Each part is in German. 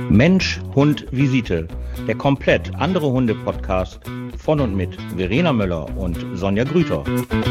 Mensch, Hund, Visite. Der komplett andere Hunde-Podcast von und mit Verena Möller und Sonja Grüter.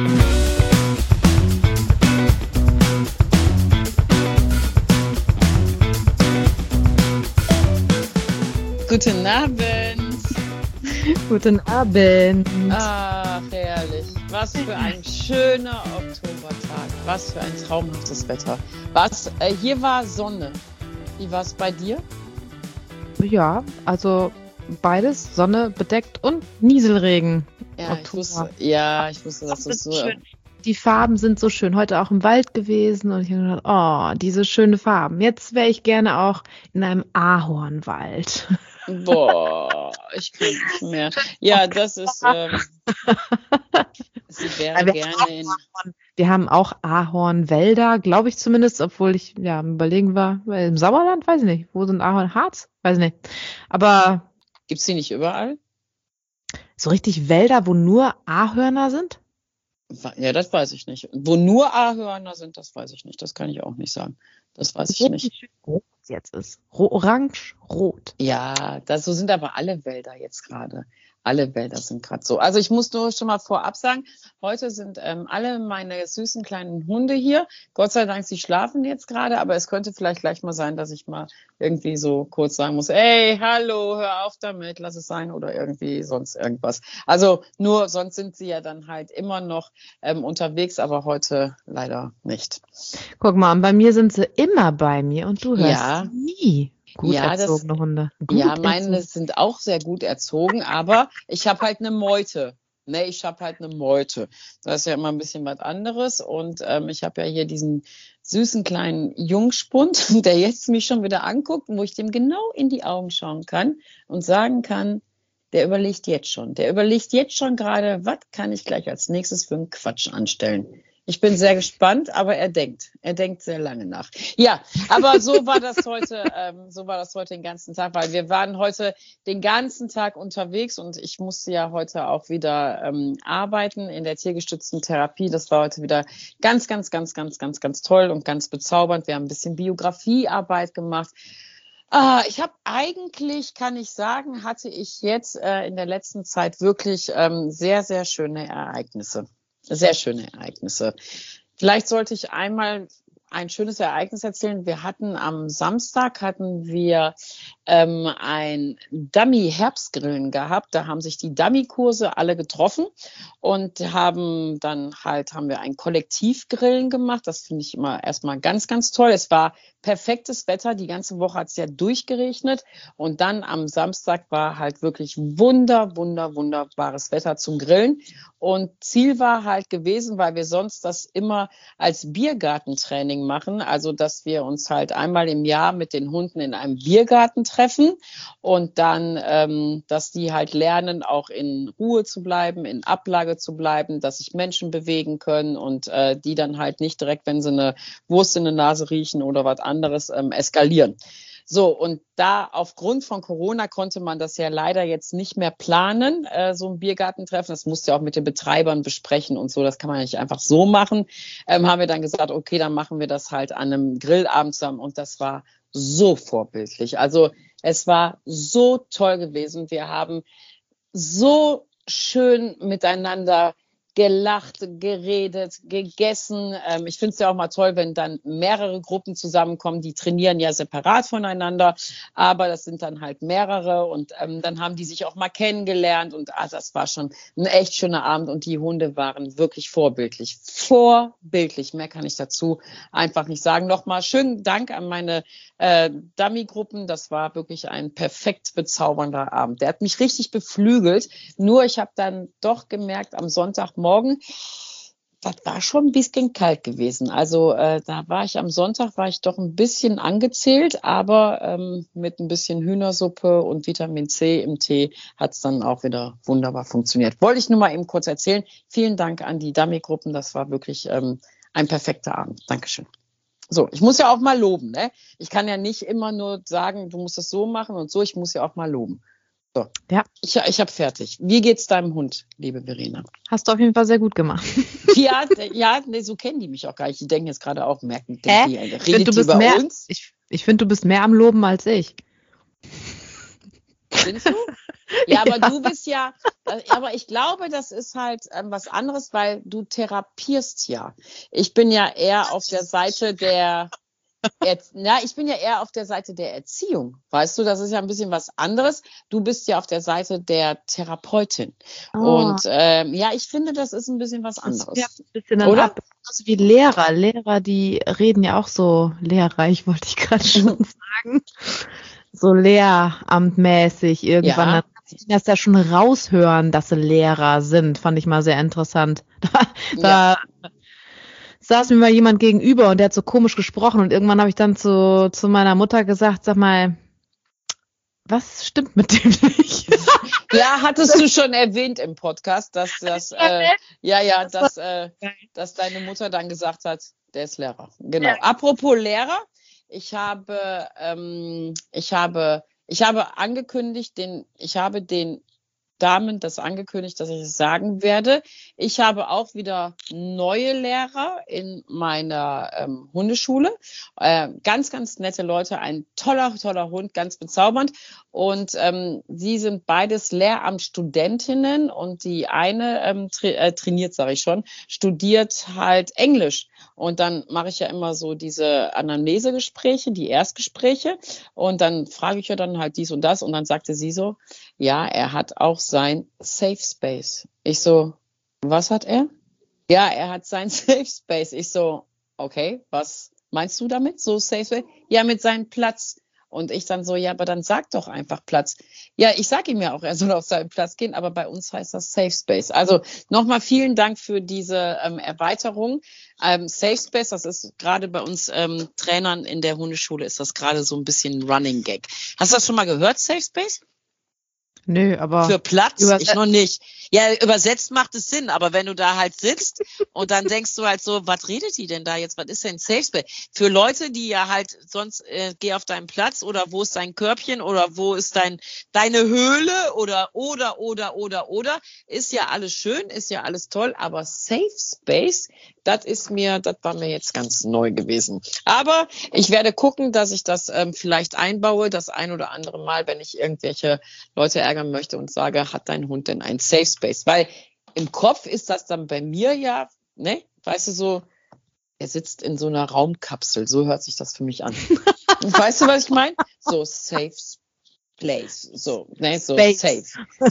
Guten Abend. Guten Abend. Ach, herrlich. Was für ein schöner Oktobertag. Was für ein traumhaftes Wetter. Hier war Sonne. Wie war es bei dir? Ja, also beides, Sonne bedeckt und Nieselregen. Ja, ich wusste, dass das so... Schön. Die Farben sind so schön. Heute auch im Wald gewesen und ich habe gedacht, oh, diese schönen Farben. Jetzt wäre ich gerne auch in einem Ahornwald. Boah, ich kann nicht mehr. Ja, das ist... sie wäre gerne in... Wir haben auch Ahornwälder, glaube ich zumindest, obwohl ich am Überlegen war, weil im Sauerland, weiß ich nicht. Wo sind Ahorn? Harz? Weiß ich nicht. Aber... Gibt's die nicht überall? So richtig Wälder, wo nur Ahörner sind? Ja, das weiß ich nicht. Wo nur Ahörner sind, das weiß ich nicht. Das kann ich auch nicht sagen. Das weiß ich nicht. Rot jetzt ist. Orange, rot. Ja, so sind aber alle Wälder jetzt gerade. Alle Wälder sind gerade so. Also ich muss nur schon mal vorab sagen, heute sind alle meine süßen kleinen Hunde hier. Gott sei Dank, sie schlafen jetzt gerade, aber es könnte vielleicht gleich mal sein, dass ich mal irgendwie so kurz sagen muss, ey, hallo, hör auf damit, lass es sein oder irgendwie sonst irgendwas. Also nur, sonst sind sie ja dann halt immer noch unterwegs, aber heute leider nicht. Guck mal, bei mir sind sie immer bei mir und du hörst nie. Gut erzogene Hunde. Meine sind auch sehr gut erzogen, aber ich habe halt eine Meute. Ich habe halt eine Meute. Das ist ja immer ein bisschen was anderes. Und ich habe ja hier diesen süßen kleinen Jungspund, der jetzt mich schon wieder anguckt, wo ich dem genau in die Augen schauen kann und sagen kann, der überlegt jetzt schon. Der überlegt jetzt schon gerade, was kann ich gleich als nächstes für einen Quatsch anstellen. Ich bin sehr gespannt, aber er denkt sehr lange nach. Ja, aber so war das heute den ganzen Tag, weil wir waren heute den ganzen Tag unterwegs und ich musste ja heute auch wieder arbeiten in der tiergestützten Therapie. Das war heute wieder ganz, ganz, ganz, ganz, ganz, ganz toll und ganz bezaubernd. Wir haben ein bisschen Biografiearbeit gemacht. Ich habe eigentlich, kann ich sagen, hatte ich jetzt in der letzten Zeit wirklich sehr, sehr schöne Ereignisse. Sehr schöne Ereignisse. Vielleicht sollte ich einmal ein schönes Ereignis erzählen. Am Samstag hatten wir ein Dummy-Herbstgrillen gehabt. Da haben sich die Dummy-Kurse alle getroffen und haben wir ein Kollektivgrillen gemacht. Das finde ich immer erstmal ganz, ganz toll. Es war perfektes Wetter. Die ganze Woche hat es ja durchgeregnet. Und dann am Samstag war halt wirklich wunderbares Wetter zum Grillen. Und Ziel war halt gewesen, weil wir sonst das immer als Biergartentraining machen, also dass wir uns halt einmal im Jahr mit den Hunden in einem Biergarten treffen und dann, dass die halt lernen, auch in Ruhe zu bleiben, in Ablage zu bleiben, dass sich Menschen bewegen können und die dann halt nicht direkt, wenn sie eine Wurst in der Nase riechen oder was anderes, eskalieren. So, und da aufgrund von Corona konnte man das ja leider jetzt nicht mehr planen, so ein Biergartentreffen. Das musste ja auch mit den Betreibern besprechen und so. Das kann man nicht einfach so machen. Haben wir dann gesagt, okay, dann machen wir das halt an einem Grillabend zusammen. Und das war so vorbildlich. Also es war so toll gewesen. Wir haben so schön miteinander gelacht, geredet, gegessen. Ich finde es ja auch mal toll, wenn dann mehrere Gruppen zusammenkommen. Die trainieren ja separat voneinander, aber das sind dann halt mehrere und dann haben die sich auch mal kennengelernt und das war schon ein echt schöner Abend und die Hunde waren wirklich vorbildlich. Vorbildlich, mehr kann ich dazu einfach nicht sagen. Nochmal schönen Dank an meine Dummy-Gruppen. Das war wirklich ein perfekt bezaubernder Abend. Der hat mich richtig beflügelt. Nur ich habe dann doch gemerkt, am Sonntagmorgen, das war schon ein bisschen kalt gewesen. Also am Sonntag war ich doch ein bisschen angezählt, aber mit ein bisschen Hühnersuppe und Vitamin C im Tee hat es dann auch wieder wunderbar funktioniert. Wollte ich nur mal eben kurz erzählen. Vielen Dank an die Dummy-Gruppen. Das war wirklich ein perfekter Abend. Dankeschön. So, ich muss ja auch mal loben, ne? Ich kann ja nicht immer nur sagen, du musst es so machen und so. Ich muss ja auch mal loben. So, ja. Ich habe fertig. Wie geht's deinem Hund, liebe Verena? Hast du auf jeden Fall sehr gut gemacht. Ja, so kennen die mich auch gar nicht. Die denken jetzt gerade auch, redet die über uns? Ich finde, du bist mehr am Loben als ich. Findest du? Ja, aber du bist ja, aber ich glaube, das ist halt was anderes, weil du therapierst ja. Ich bin ja eher auf der Seite ich bin ja eher auf der Seite der Erziehung. Weißt du, das ist ja ein bisschen was anderes. Du bist ja auf der Seite der Therapeutin. Und ich finde, das ist ein bisschen was anderes. Ja, ein bisschen dann oder? ab. Also wie Lehrer. Lehrer, die reden ja auch so lehrreich, wollte ich gerade schon sagen. So lehramtmäßig irgendwann. Ja. Dann kannst du das ja schon raushören, dass sie Lehrer sind. Fand ich mal sehr interessant. Da saß mir mal jemand gegenüber und der hat so komisch gesprochen und irgendwann habe ich dann zu meiner Mutter gesagt, sag mal, was stimmt mit dem nicht? Ja, hattest du schon erwähnt im Podcast, dass deine Mutter dann gesagt hat, der ist Lehrer. Genau. Ja. Apropos Lehrer, ich habe den Damen das angekündigt, dass ich es sagen werde. Ich habe auch wieder neue Lehrer in meiner Hundeschule. Ganz, ganz nette Leute, ein toller Hund, ganz bezaubernd. Und sie sind beides Lehramtsstudentinnen und die eine trainiert, sage ich schon, studiert halt Englisch. Und dann mache ich ja immer so diese Anamnesegespräche, die Erstgespräche. Und dann frage ich ja dann halt dies und das. Und dann sagte sie so, ja, er hat auch sein Safe Space. Ich so, was hat er? Ja, er hat sein Safe Space. Ich so, okay, was meinst du damit? So Safe Space? Ja, mit seinem Platz. Und ich dann so, ja, aber dann sag doch einfach Platz. Ja, ich sag ihm ja auch, er soll auf seinen Platz gehen, aber bei uns heißt das Safe Space. Also nochmal vielen Dank für diese Erweiterung. Safe Space, das ist gerade bei uns Trainern in der Hundeschule, ist das gerade so ein bisschen ein Running Gag. Hast du das schon mal gehört, Safe Space? Nö, aber für Platz, ich noch nicht. Ja, übersetzt macht es Sinn, aber wenn du da halt sitzt und dann denkst du halt so, was redet die denn da jetzt? Was ist denn Safe Space? Für Leute, die ja halt sonst geh auf deinen Platz oder wo ist dein Körbchen oder wo ist deine Höhle oder ist ja alles schön, ist ja alles toll, aber Safe Space, das war mir jetzt ganz neu gewesen. Aber ich werde gucken, dass ich das vielleicht einbaue, das ein oder andere Mal, wenn ich irgendwelche Leute ärgern möchte und sage, hat dein Hund denn ein Safe Space? Weil im Kopf ist das dann bei mir ja, ne, weißt du, so, er sitzt in so einer Raumkapsel, so hört sich das für mich an. Weißt du, was ich meine? So Safe Place, so, ne, so Space. Safe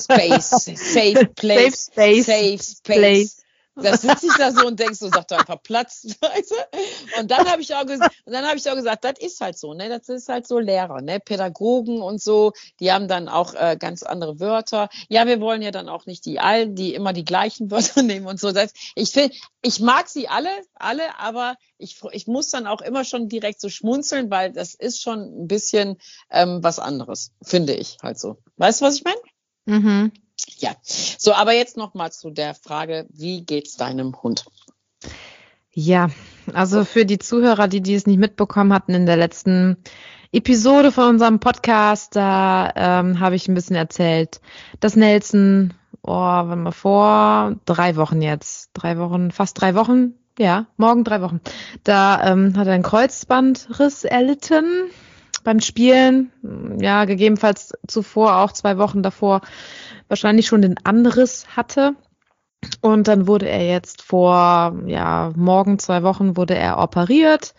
Place, Safe Space. Da sitze ich da so und denkst so, sag doch einfach Platz, weißt du? Und dann habe ich auch gesagt, das ist halt so, ne? Das ist halt so Lehrer, ne? Pädagogen und so, die haben dann auch ganz andere Wörter. Ja, wir wollen ja dann auch nicht die immer die gleichen Wörter nehmen und so. Ich mag sie alle, aber ich muss dann auch immer schon direkt so schmunzeln, weil das ist schon ein bisschen was anderes, finde ich halt so. Weißt du, was ich meine? Mhm. Ja, so, aber jetzt nochmal zu der Frage, wie geht's deinem Hund? Ja, also für die Zuhörer, die es nicht mitbekommen hatten in der letzten Episode von unserem Podcast, da habe ich ein bisschen erzählt, dass Nelson, vor 3 Wochen jetzt, fast 3 Wochen, ja, morgen 3 Wochen, da hat er einen Kreuzbandriss erlitten beim Spielen, ja, gegebenenfalls zuvor, auch 2 Wochen davor, wahrscheinlich schon den Anriss hatte. Und dann wurde er jetzt morgen 2 Wochen wurde er operiert.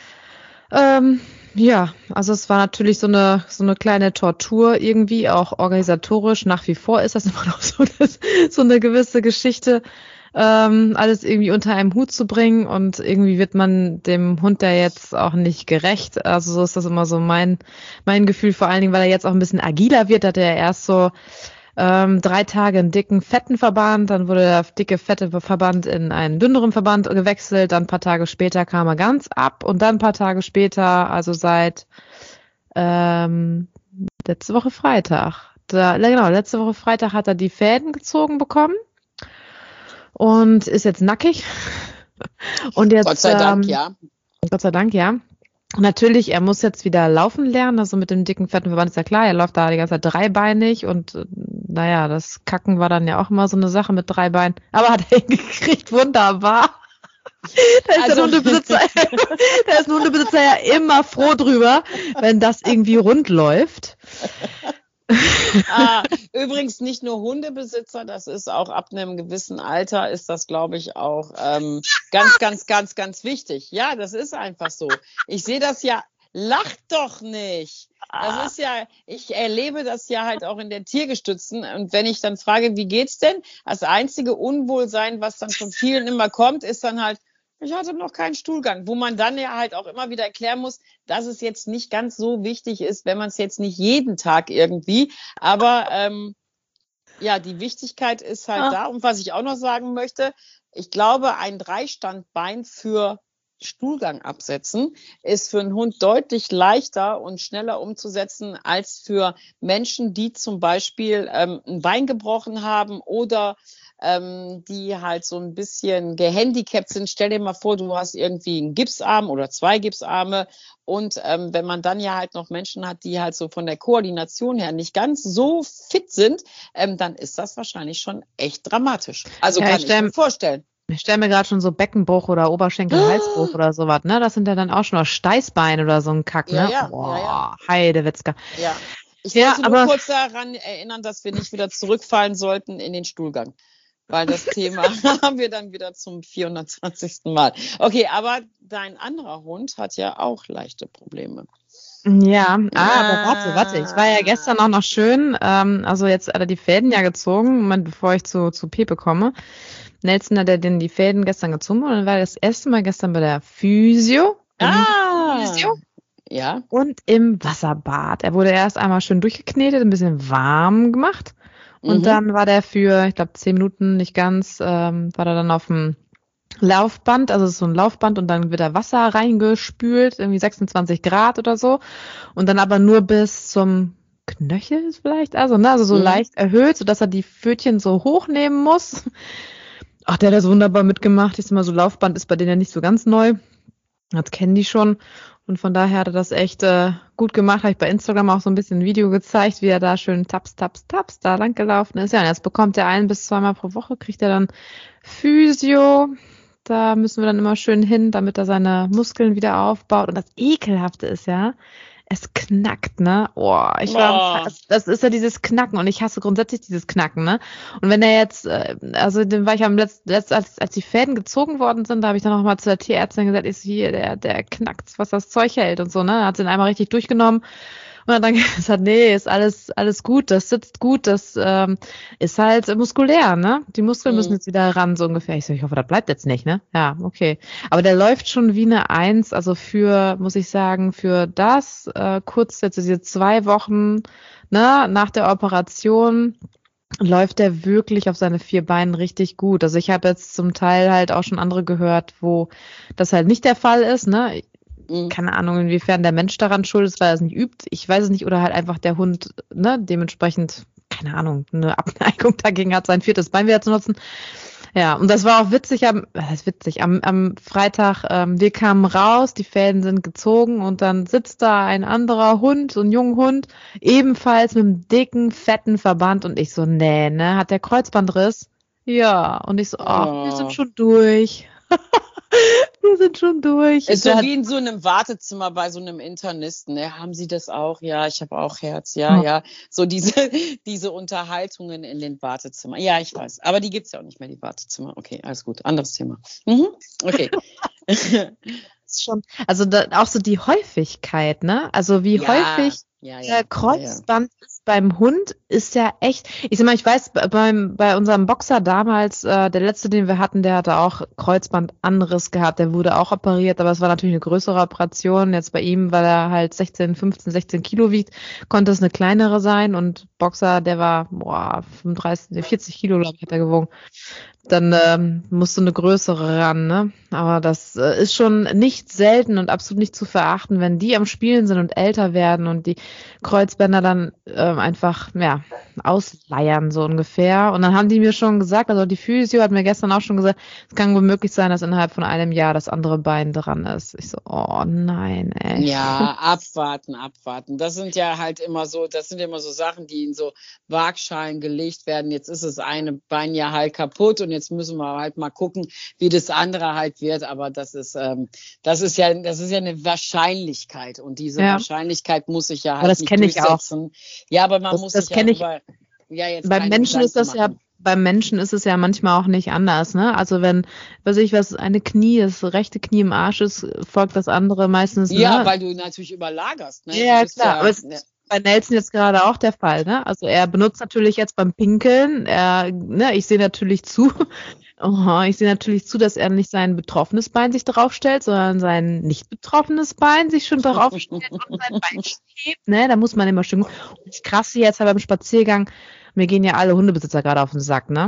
Also es war natürlich so eine kleine Tortur irgendwie, auch organisatorisch. Nach wie vor ist das immer noch so eine gewisse Geschichte, alles irgendwie unter einem Hut zu bringen. Und irgendwie wird man dem Hund da jetzt auch nicht gerecht. Also so ist das immer so mein Gefühl, vor allen Dingen, weil er jetzt auch ein bisschen agiler wird. Hat er erst so 3 Tage einen dicken, fetten Verband, dann wurde der dicke, fette Verband in einen dünneren Verband gewechselt, dann ein paar Tage später kam er ganz ab und dann ein paar Tage später, also seit letzte Woche Freitag, letzte Woche Freitag hat er die Fäden gezogen bekommen und ist jetzt nackig. Und jetzt, Gott sei Dank, ja. Gott sei Dank, ja. Natürlich, er muss jetzt wieder laufen lernen, also mit dem dicken, fetten Verband ist ja klar, er läuft da die ganze Zeit dreibeinig und das Kacken war dann ja auch immer so eine Sache mit 3 Beinen, aber hat er hingekriegt, wunderbar. Da ist der Hundebesitzer ja immer froh drüber, wenn das irgendwie rund läuft. Übrigens nicht nur Hundebesitzer, das ist auch ab einem gewissen Alter ist das, glaube ich, auch ganz, ganz, ganz, ganz wichtig. Ja, das ist einfach so. Ich sehe das ja, lacht doch nicht. Das ist ja, ich erlebe das ja halt auch in der Tiergestützten. Und wenn ich dann frage, wie geht's denn? Das einzige Unwohlsein, was dann von vielen immer kommt, ist dann halt, ich hatte noch keinen Stuhlgang, wo man dann ja halt auch immer wieder erklären muss, dass es jetzt nicht ganz so wichtig ist, wenn man es jetzt nicht jeden Tag irgendwie, aber ja, die Wichtigkeit ist halt da. Und was ich auch noch sagen möchte, ich glaube, ein Dreistandbein für Stuhlgang absetzen ist für einen Hund deutlich leichter und schneller umzusetzen als für Menschen, die zum Beispiel ein Bein gebrochen haben oder die halt so ein bisschen gehandicapt sind. Stell dir mal vor, du hast irgendwie einen Gipsarm oder 2 Gipsarme und wenn man dann ja halt noch Menschen hat, die halt so von der Koordination her nicht ganz so fit sind, dann ist das wahrscheinlich schon echt dramatisch. Also ja, kann ich mir vorstellen. Ich stelle mir gerade schon so Beckenbruch oder Oberschenkel-Halsbruch oder sowas, ne? Das sind ja dann auch schon noch Steißbein oder so ein Kack, ne? Ja, Boah, Heidewitzka. Ja. Ich wollte nur kurz daran erinnern, dass wir nicht wieder zurückfallen sollten in den Stuhlgang. Weil das Thema haben wir dann wieder zum 420. Mal. Okay, aber dein anderer Hund hat ja auch leichte Probleme. Ja, aber warte. Ich war ja gestern auch noch schön, also jetzt hat er die Fäden ja gezogen, Moment, bevor ich zu Pepe komme. Nelson hat den die Fäden gestern gezogen und dann war das erste Mal gestern bei der Physio. Physio? Ja. Und im Wasserbad. Er wurde erst einmal schön durchgeknetet, ein bisschen warm gemacht. Und dann war der für, ich glaube, 10 Minuten, nicht ganz, war er dann auf dem Laufband, also so ein Laufband und dann wird da Wasser reingespült, irgendwie 26 Grad oder so. Und dann aber nur bis zum Knöchel vielleicht, also so leicht erhöht, sodass er die Pfötchen so hochnehmen muss. Ach, der hat das wunderbar mitgemacht. Ich sag mal, so Laufband ist bei denen ja nicht so ganz neu. Das kennen die schon. Und von daher hat er das echt gut gemacht. Habe ich bei Instagram auch so ein bisschen ein Video gezeigt, wie er da schön taps da lang gelaufen ist. Ja, und jetzt bekommt er 1 bis 2 Mal pro Woche, kriegt er dann Physio. Da müssen wir dann immer schön hin, damit er seine Muskeln wieder aufbaut. Und das Ekelhafte ist ja, es knackt, ne? Das ist ja dieses Knacken und ich hasse grundsätzlich dieses Knacken, ne? Und wenn er jetzt, also den war ich am als die Fäden gezogen worden sind, da habe ich dann nochmal zu der Tierärztin gesagt, ist hier, der knackt, was das Zeug hält und so, ne? Hat den einmal richtig durchgenommen und hat dann gesagt, nee, ist alles gut, das sitzt gut, das ist halt muskulär, ne? Die Muskeln müssen jetzt wieder ran, so ungefähr. Ich hoffe, das bleibt jetzt nicht, ne? Ja, okay. Aber der läuft schon wie eine 1, also muss ich sagen, für das, kurz jetzt diese 2 Wochen, ne, nach der Operation, läuft der wirklich auf seine 4 Beinen richtig gut. Also ich habe jetzt zum Teil halt auch schon andere gehört, wo das halt nicht der Fall ist, ne? Keine Ahnung, inwiefern der Mensch daran schuld ist, weil er es nicht übt. Ich weiß es nicht, oder halt einfach der Hund, ne, dementsprechend, keine Ahnung, eine Abneigung dagegen hat, sein 4. Bein wieder zu nutzen. Ja, und das war auch witzig, am Freitag, wir kamen raus, die Fäden sind gezogen und dann sitzt da ein anderer Hund, so ein junger Hund, ebenfalls mit einem dicken, fetten Verband und ich so, nee, ne, hat der Kreuzbandriss? Ja, und ich so, wir sind schon durch. Wir sind schon durch. Ist so wie in so einem Wartezimmer bei so einem Internisten. Ne? Haben Sie das auch? Ja, ich habe auch Herz. Ja. So diese Unterhaltungen in den Wartezimmern. Ja, ich weiß. Aber die gibt's ja auch nicht mehr, die Wartezimmer. Okay, alles gut. Anderes Thema. Okay. Schon, also auch so die Häufigkeit, ne? Also wie häufig Kreuzband ist beim Hund, ist ja echt. Ich sag mal, ich weiß, bei unserem Boxer damals, der letzte, den wir hatten, der hatte auch Kreuzbandanriss gehabt, der wurde auch operiert, aber es war natürlich eine größere Operation. Jetzt bei ihm, weil er halt 16 Kilo wiegt, konnte es eine kleinere sein und Boxer, der war 40 Kilo, glaube ich, hat er gewogen. Dann musst du eine größere ran, ne? Aber das ist schon nicht selten und absolut nicht zu verachten, wenn die am Spielen sind und älter werden und die Kreuzbänder dann einfach, ausleiern, so ungefähr. Und dann haben die mir schon gesagt, also die Physio hat mir gestern auch schon gesagt, es kann wohl möglich sein, dass innerhalb von einem Jahr das andere Bein dran ist. Ich so, oh nein, ey. Ja, abwarten. Das sind ja halt immer so Sachen, die in so Waagschalen gelegt werden. Jetzt ist das eine Bein ja halt kaputt und jetzt müssen wir halt mal gucken, wie das andere halt wird. Aber das ist ja eine Wahrscheinlichkeit. Und diese Wahrscheinlichkeit muss ich ja halt nicht durchsetzen. Ja, aber man muss sich ja jetzt beim Menschen ist das machen. Beim Menschen ist es ja manchmal auch nicht anders, ne? Also wenn, das rechte Knie im Arsch ist, folgt das andere meistens, ja, ne? Weil du natürlich überlagerst, ne? Ja, klar, aber es ist bei Nelson jetzt gerade auch der Fall, ne? Also er benutzt natürlich jetzt beim Pinkeln, ich sehe natürlich zu, dass er nicht sein betroffenes Bein sich draufstellt, sondern sein nicht betroffenes Bein sich schon draufstellt und sein Bein schiebt, ne? Da muss man immer schön. Und das Krasse jetzt beim Spaziergang, mir gehen ja alle Hundebesitzer gerade auf den Sack, ne?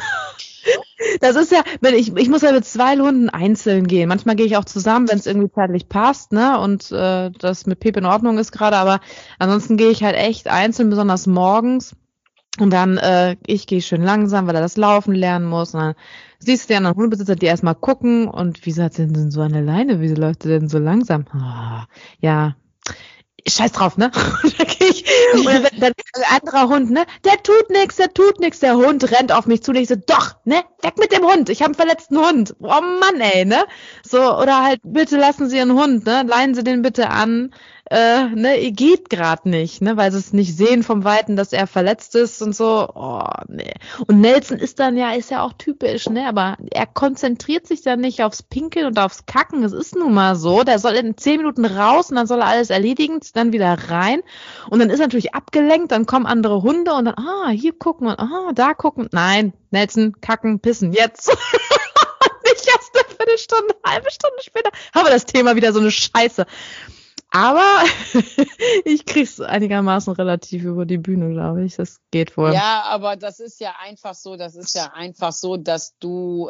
Das ist ja, ich muss ja mit 2 Hunden einzeln gehen. Manchmal gehe ich auch zusammen, wenn es irgendwie zeitlich passt, ne? Und das mit Pep in Ordnung ist gerade, aber ansonsten gehe ich halt echt einzeln, besonders morgens. Und dann, ich gehe schön langsam, weil er das Laufen lernen muss. Und dann siehst du die anderen Hundebesitzer, die erstmal gucken und wieso hat sie denn so eine Leine? Wieso läuft sie denn so langsam? Oh, ja. Scheiß drauf, ne? Und dann gehe ich, und dann ein anderer Hund, ne? Der tut nix. Der Hund rennt auf mich zu und ich so, doch, ne? Weg mit dem Hund. Ich habe einen verletzten Hund. Oh Mann, ey, ne? So, oder halt, bitte lassen Sie Ihren Hund, ne? Leihen Sie den bitte an. Ihr geht gerade nicht, ne? Weil sie es nicht sehen vom Weiten, dass er verletzt ist und so. Oh, ne. Und Nelson ist ja auch typisch, ne? Aber er konzentriert sich dann nicht aufs Pinkeln und aufs Kacken. Es ist nun mal so. Der soll in 10 Minuten raus und dann soll er alles erledigen, dann wieder rein. Und dann ist er natürlich abgelenkt, dann kommen andere Hunde und dann, hier gucken und da gucken. Nein, Nelson, kacken, pissen, jetzt. Nicht erst eine Viertelstunde, halbe Stunde später. Aber das Thema wieder so eine Scheiße. Aber ich krieg's einigermaßen relativ über die Bühne, glaube ich. Das geht wohl. Ja, aber das ist ja einfach so, dass du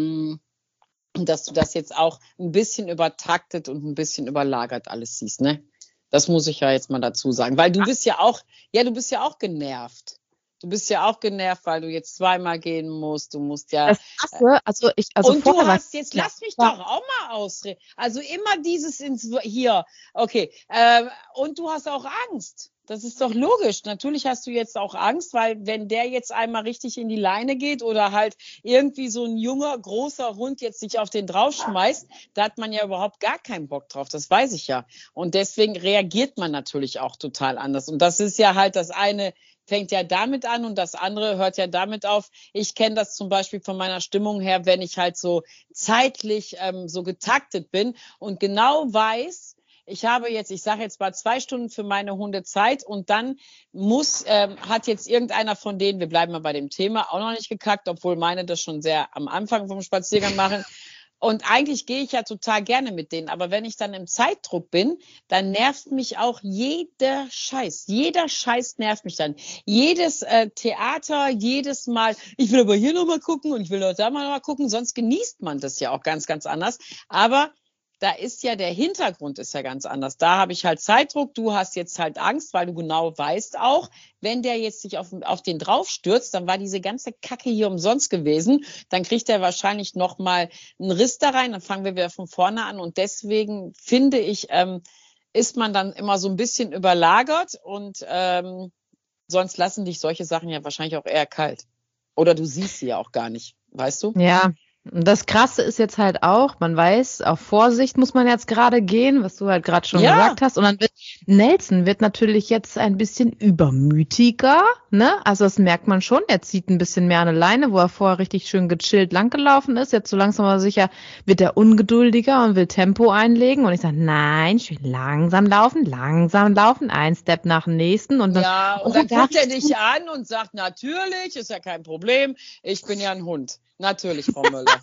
das jetzt auch ein bisschen übertaktet und ein bisschen überlagert alles siehst, ne? Das muss ich ja jetzt mal dazu sagen. Weil du bist ja auch genervt. Du bist ja auch genervt, weil du jetzt 2-mal gehen musst. Du musst ja. Das Krasse, und du hast jetzt, lass mich doch auch mal ausreden. Also immer dieses hier. Okay. Und du hast auch Angst. Das ist doch logisch. Natürlich hast du jetzt auch Angst, weil wenn der jetzt einmal richtig in die Leine geht oder halt irgendwie so ein junger, großer Hund jetzt sich auf den draufschmeißt, da hat man ja überhaupt gar keinen Bock drauf. Das weiß ich ja. Und deswegen reagiert man natürlich auch total anders. Und das ist ja halt das eine, fängt ja damit an und das andere hört ja damit auf. Ich kenne das zum Beispiel von meiner Stimmung her, wenn ich halt so zeitlich so getaktet bin und genau weiß, ich sage jetzt mal 2 Stunden für meine Hunde Zeit und dann hat jetzt irgendeiner von denen, wir bleiben mal bei dem Thema, auch noch nicht gekackt, obwohl meine das schon sehr am Anfang vom Spaziergang machen. Und eigentlich gehe ich ja total gerne mit denen. Aber wenn ich dann im Zeitdruck bin, dann nervt mich auch jeder Scheiß. Jeder Scheiß nervt mich dann. Jedes Theater, jedes Mal, ich will aber hier nochmal gucken und ich will da mal gucken. Sonst genießt man das ja auch ganz, ganz anders. Aber da ist ja der Hintergrund ist ja ganz anders. Da habe ich halt Zeitdruck, du hast jetzt halt Angst, weil du genau weißt auch, wenn der jetzt sich auf den draufstürzt, dann war diese ganze Kacke hier umsonst gewesen. Dann kriegt er wahrscheinlich nochmal einen Riss da rein, dann fangen wir wieder von vorne an. Und deswegen finde ich, ist man dann immer so ein bisschen überlagert und sonst lassen dich solche Sachen ja wahrscheinlich auch eher kalt. Oder du siehst sie ja auch gar nicht, weißt du? Ja. Und das Krasse ist jetzt halt auch, man weiß, auf Vorsicht muss man jetzt gerade gehen, was du halt gerade schon gesagt hast. Und dann Nelson wird natürlich jetzt ein bisschen übermütiger, ne? Also das merkt man schon. Er zieht ein bisschen mehr an eine Leine, wo er vorher richtig schön gechillt langgelaufen ist. Jetzt so langsam aber sicher wird er ungeduldiger und will Tempo einlegen. Und ich sage, nein, schön langsam laufen, ein Step nach dem nächsten. Und dann, ja, und dann guckt er dich an und sagt, natürlich, ist ja kein Problem, ich bin ja ein Hund. Natürlich, Frau Müller.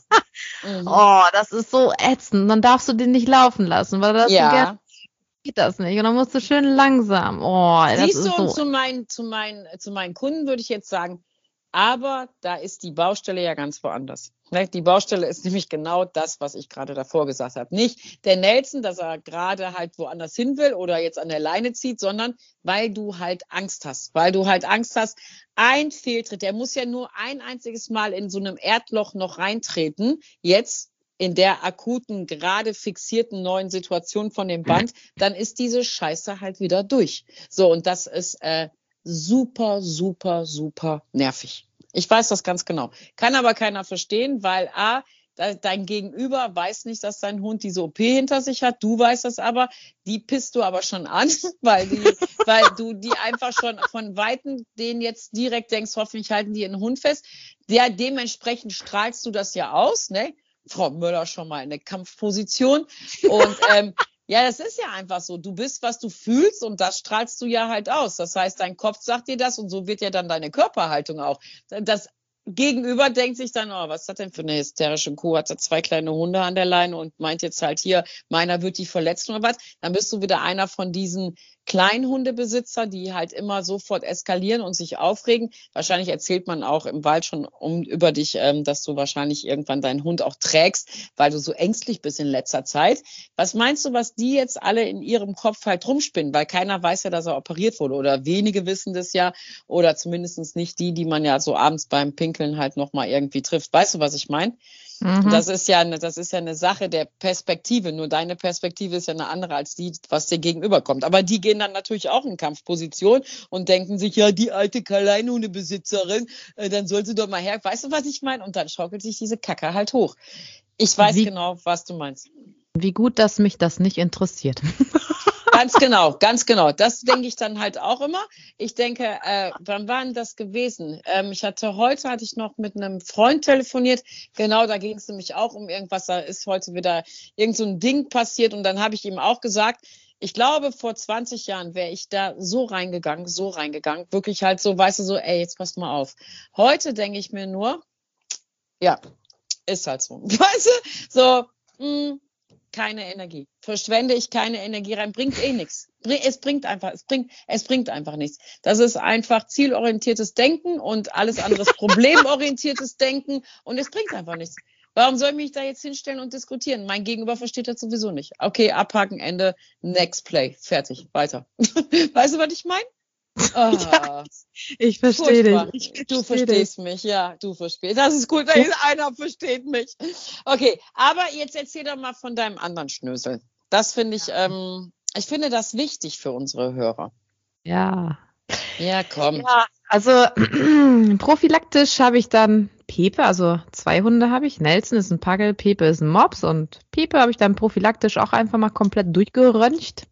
Oh, das ist so ätzend. Dann darfst du den nicht laufen lassen, weil das geht das nicht. Und dann musst du schön langsam. Oh, siehst du, und zu meinen Kunden würde ich jetzt sagen, aber da ist die Baustelle ja ganz woanders. Die Baustelle ist nämlich genau das, was ich gerade davor gesagt habe. Nicht der Nelson, dass er gerade halt woanders hin will oder jetzt an der Leine zieht, sondern weil du halt Angst hast. Ein Fehltritt, der muss ja nur ein einziges Mal in so einem Erdloch noch reintreten, jetzt in der akuten, gerade fixierten neuen Situation von dem Band, dann ist diese Scheiße halt wieder durch. So, und das ist super, super, super nervig. Ich weiß das ganz genau. Kann aber keiner verstehen, weil dein Gegenüber weiß nicht, dass dein Hund diese OP hinter sich hat. Du weißt das aber. Die pisst du aber schon an, weil du die einfach schon von Weitem denen jetzt direkt denkst, hoffentlich halten die ihren Hund fest. Ja, dementsprechend strahlst du das ja aus, ne? Frau Möller schon mal in der Kampfposition. Und ja, das ist ja einfach so. Du bist, was du fühlst und das strahlst du ja halt aus. Das heißt, dein Kopf sagt dir das und so wird ja dann deine Körperhaltung auch. Das Gegenüber denkt sich dann, oh, was ist das denn für eine hysterische Kuh? Hat da 2 kleine Hunde an der Leine und meint jetzt halt hier, meiner wird die verletzt oder was? Dann bist du wieder einer von diesen Kleinhundebesitzer, die halt immer sofort eskalieren und sich aufregen. Wahrscheinlich erzählt man auch im Wald schon über dich, dass du wahrscheinlich irgendwann deinen Hund auch trägst, weil du so ängstlich bist in letzter Zeit. Was meinst du, was die jetzt alle in ihrem Kopf halt rumspinnen? Weil keiner weiß ja, dass er operiert wurde oder wenige wissen das ja oder zumindest nicht die man ja so abends beim Pinkeln halt nochmal irgendwie trifft. Weißt du, was ich meine? Mhm. Das ist ja eine Sache der Perspektive. Nur deine Perspektive ist ja eine andere als die, was dir gegenüberkommt. Aber die gehen dann natürlich auch in Kampfposition und denken sich, ja, die alte Kleinhundebesitzerin, dann soll sie doch mal her. Weißt du, was ich meine? Und dann schaukelt sich diese Kacke halt hoch. Ich weiß genau, was du meinst. Wie gut, dass mich das nicht interessiert. Ganz genau. Das denke ich dann halt auch immer. Ich denke, wann war denn das gewesen? Heute hatte ich noch mit einem Freund telefoniert. Genau, da ging es nämlich auch um irgendwas. Da ist heute wieder irgend so ein Ding passiert. Und dann habe ich ihm auch gesagt, ich glaube, vor 20 Jahren wäre ich da so reingegangen. Wirklich halt so, weißt du, so, ey, jetzt pass mal auf. Heute denke ich mir nur, ja, ist halt so. Weißt du, so, keine Energie. Verschwende ich keine Energie rein, bringt nichts. Es bringt einfach nichts. Das ist einfach zielorientiertes Denken und alles andere ist problemorientiertes Denken und es bringt einfach nichts. Warum soll ich mich da jetzt hinstellen und diskutieren? Mein Gegenüber versteht das sowieso nicht. Okay, abhaken, Ende, next play, fertig, weiter. Weißt du, was ich meine? Oh, ja, ich verstehe dich. Du verstehst mich, ja, du verstehst. Das ist gut, einer versteht mich. Okay, aber jetzt erzähl doch mal von deinem anderen Schnösel. Das finde ich, ich finde das wichtig für unsere Hörer. Ja. Ja, komm. Ja, also prophylaktisch habe ich dann Pepe, also 2 Hunde habe ich. Nelson ist ein Pagel, Pepe ist ein Mops und Pepe habe ich dann prophylaktisch auch einfach mal komplett durchgeröntgt.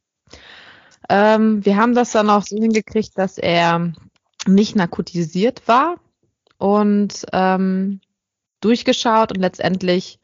Wir haben das dann auch so hingekriegt, dass er nicht narkotisiert war und durchgeschaut und letztendlich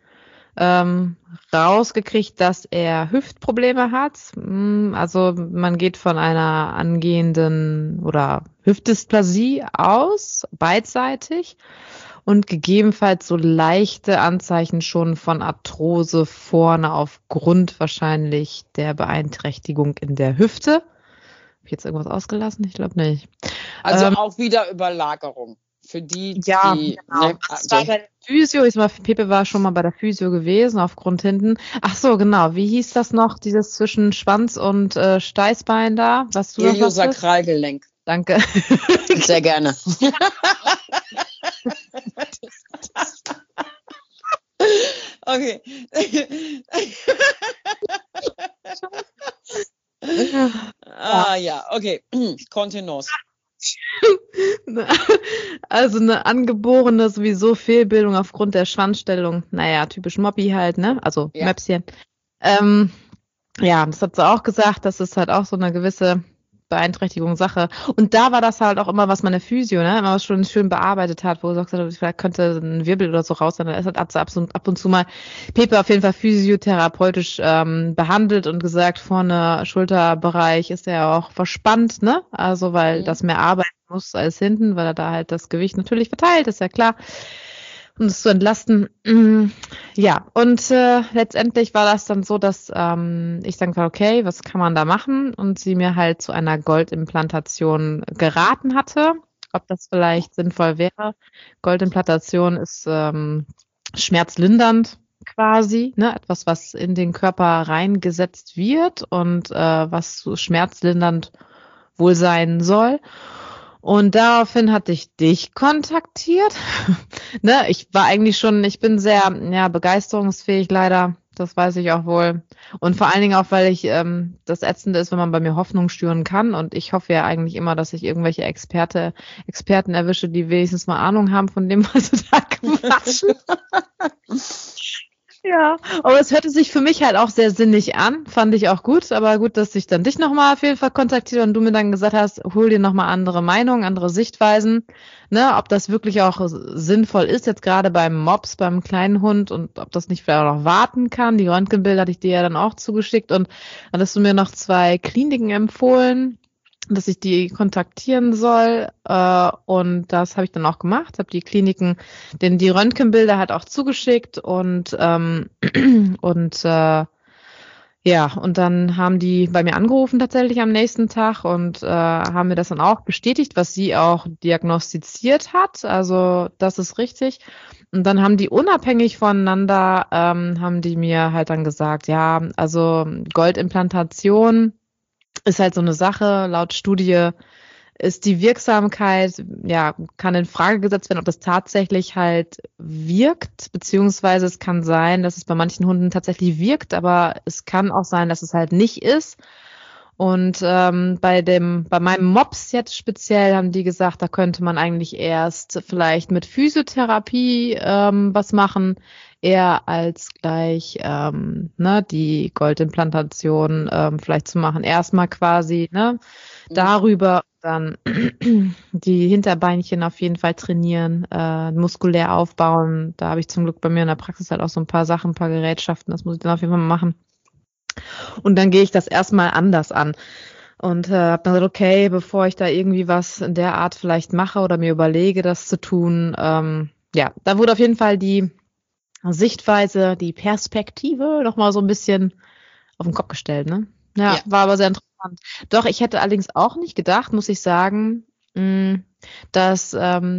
rausgekriegt, dass er Hüftprobleme hat. Also man geht von einer angehenden oder Hüftdysplasie aus, beidseitig. Und gegebenenfalls so leichte Anzeichen schon von Arthrose vorne aufgrund wahrscheinlich der Beeinträchtigung in der Hüfte. Habe ich jetzt irgendwas ausgelassen? Ich glaube nicht. Also auch wieder Überlagerung. Für die, ja, die, genau. Ne, das war bei der Physio. Pepe war schon mal bei der Physio gewesen, aufgrund hinten. Ach so, genau. Wie hieß das noch, dieses zwischen Schwanz und Steißbein da? Was du Iliosakralgelenk. Danke. Sehr gerne. Okay. Ja, okay. Kontenance. Also eine angeborene sowieso Fehlbildung aufgrund der Schwanzstellung. Naja, typisch Moppi halt, ne? Also ja. Möpschen. Ja, das hat sie auch gesagt, das ist halt auch so eine gewisse Beeinträchtigung Sache. Und da war das halt auch immer, was meine Physio, ne, immer was schon schön bearbeitet hat, wo sie gesagt hat, vielleicht könnte ein Wirbel oder so raus sein. Dann hat sie ab und zu mal Pepe auf jeden Fall physiotherapeutisch behandelt und gesagt, vorne Schulterbereich ist er ja auch verspannt, ne? Also weil das mehr arbeiten muss als hinten, weil er da halt das Gewicht natürlich verteilt, ist ja klar. Um es zu entlasten. Ja, und letztendlich war das dann so, dass ich dann gesagt, okay, was kann man da machen? Und sie mir halt zu einer Goldimplantation geraten hatte, ob das vielleicht sinnvoll wäre. Goldimplantation ist schmerzlindernd quasi, ne? Etwas, was in den Körper reingesetzt wird und was so schmerzlindernd wohl sein soll. Und daraufhin hatte ich dich kontaktiert. Ne, ich bin sehr begeisterungsfähig leider. Das weiß ich auch wohl. Und vor allen Dingen auch, weil ich das Ätzende ist, wenn man bei mir Hoffnung schüren kann. Und ich hoffe ja eigentlich immer, dass ich irgendwelche Experten erwische, die wenigstens mal Ahnung haben von dem, was sie da quatschen. Ja, aber es hörte sich für mich halt auch sehr sinnig an, fand ich auch gut, aber gut, dass ich dann dich nochmal auf jeden Fall kontaktiert und du mir dann gesagt hast, hol dir nochmal andere Meinungen, andere Sichtweisen, ne, ob das wirklich auch sinnvoll ist, jetzt gerade beim Mops, beim kleinen Hund und ob das nicht vielleicht auch noch warten kann. Die Röntgenbilder hatte ich dir ja dann auch zugeschickt und dann hast du mir noch 2 Kliniken empfohlen, dass ich die kontaktieren soll und das habe ich dann auch gemacht, habe die Kliniken, denn die Röntgenbilder hat auch zugeschickt und ja, und dann haben die bei mir angerufen tatsächlich am nächsten Tag und haben mir das dann auch bestätigt, was sie auch diagnostiziert hat, also das ist richtig. Und dann haben die unabhängig voneinander, haben die mir halt dann gesagt, ja, also Goldimplantation ist halt so eine Sache. Laut Studie ist die Wirksamkeit, ja, kann in Frage gesetzt werden, ob das tatsächlich halt wirkt, beziehungsweise es kann sein, dass es bei manchen Hunden tatsächlich wirkt, aber es kann auch sein, dass es halt nicht ist. Und bei meinem Mops jetzt speziell haben die gesagt, da könnte man eigentlich erst vielleicht mit Physiotherapie was machen, eher als gleich die Goldimplantation vielleicht zu machen. Erstmal quasi darüber dann die Hinterbeinchen auf jeden Fall trainieren, muskulär aufbauen. Da habe ich zum Glück bei mir in der Praxis halt auch so ein paar Sachen, ein paar Gerätschaften. Das muss ich dann auf jeden Fall mal machen. Und dann gehe ich das erstmal anders an. Und habe dann gesagt, okay, bevor ich da irgendwie was in der Art vielleicht mache oder mir überlege, das zu tun, ja, da wurde auf jeden Fall die Sichtweise, die Perspektive nochmal so ein bisschen auf den Kopf gestellt, ne? Ja, war aber sehr interessant. Doch, ich hätte allerdings auch nicht gedacht, muss ich sagen, dass